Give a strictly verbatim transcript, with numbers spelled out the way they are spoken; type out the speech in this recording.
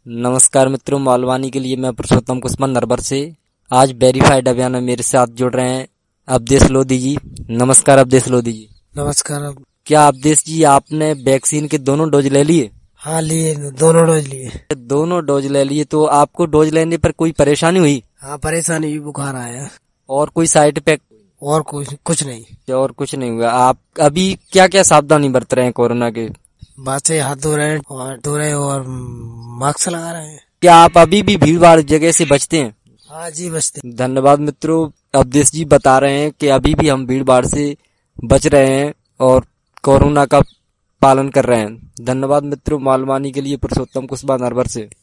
नमस्कार मित्रों, मालवानी के लिए मैं पुरुषोत्तम कुसुम नरबर से। आज वेरीफाइड अभियान में मेरे साथ जुड़ रहे हैं अवधेश लोधी जी। नमस्कार अवधेश लोधी जी। नमस्कार। क्या अवधेश जी आपने वैक्सीन के दोनों डोज ले लिए? हाँ, लिए, दोनों डोज लिए। दोनों डोज ले लिए, तो आपको डोज लेने पर कोई परेशानी हुई? हाँ, परेशानी भी, बुखार आया। और कोई साइड इफेक्ट? और कुछ कुछ नहीं। और कुछ नहीं हुआ। आप अभी क्या क्या सावधानी बरत रहे हैं कोरोना के? बात से हाथ धो रहे हैं और धो रहे हैं और मास्क लगा रहे हैं। क्या आप अभी भी भीड़ भाड़ जगह से बचते हैं? हाँ जी, बचते। धन्यवाद मित्रों। अवधेश जी बता रहे हैं कि अभी भी हम भीड़ भाड़ से बच रहे हैं और कोरोना का पालन कर रहे हैं। धन्यवाद मित्रों। मालवानी के लिए पुरुषोत्तम कुसुम नरबर से।